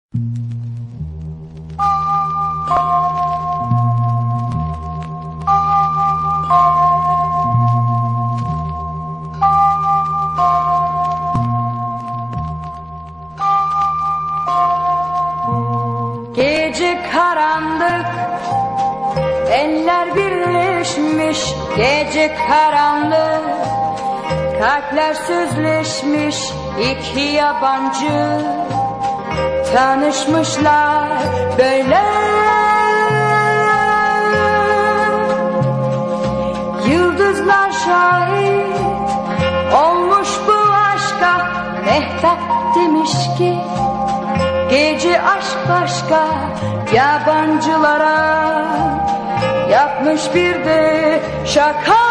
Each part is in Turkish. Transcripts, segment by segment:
Gece karanlık, eller birleşmiş. Gece karanlık, kalpler sözleşmiş. İki yabancı tanışmışlar böyle. Yıldızlar şahit olmuş bu aşka. Mehtap demiş ki gece aşk başka, yabancılara yapmış bir de şaka.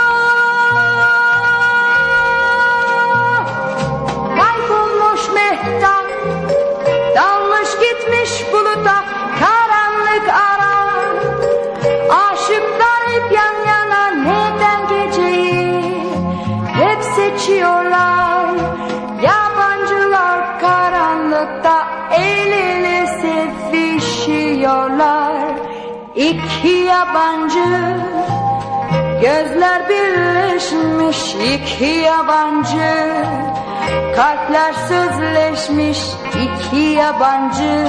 Kaybolmuş mehtap, dalmış gitmiş buluta, karanlık ara. Aşıklar hep yan yana, neden geceyi hep seçiyorlar? Yabancılar karanlıkta el ele sevişiyorlar. İki yabancı, gözler birleşmiş. İki yabancı, kalpler sözleşmiş. İki yabancı,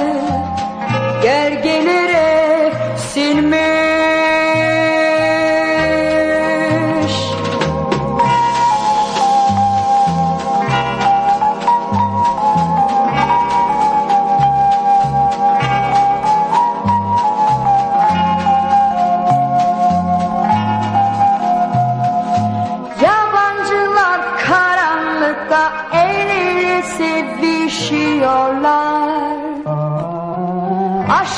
gölgelere silmiş. El ele sevişiyorlar. Aşk